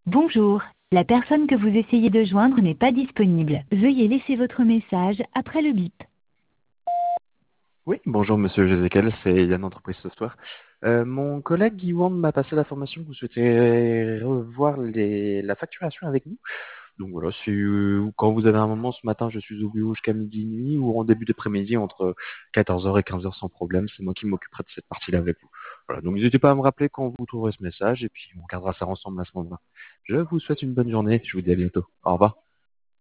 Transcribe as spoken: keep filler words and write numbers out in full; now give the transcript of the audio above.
Bonjour, la personne que vous essayez de joindre n'est pas disponible. Veuillez laisser votre message après le bip. Oui, bonjour Monsieur Jézéquel, c'est Yann Entreprise Software. Euh, mon collègue Guy Wand m'a passé l'information que vous souhaitez revoir les, la facturation avec nous. Donc voilà, c'est euh, quand vous avez un moment ce matin, je suis au bureau jusqu'à midi nuit ou en début d'après-midi entre quatorze heures et quinze heures sans problème. C'est moi qui m'occuperai de cette partie-là avec vous. Voilà, donc n'hésitez pas à me rappeler quand vous trouverez ce message et puis on regardera ça ensemble à ce moment-là. Je vous souhaite une bonne journée, je vous dis à bientôt. Au revoir.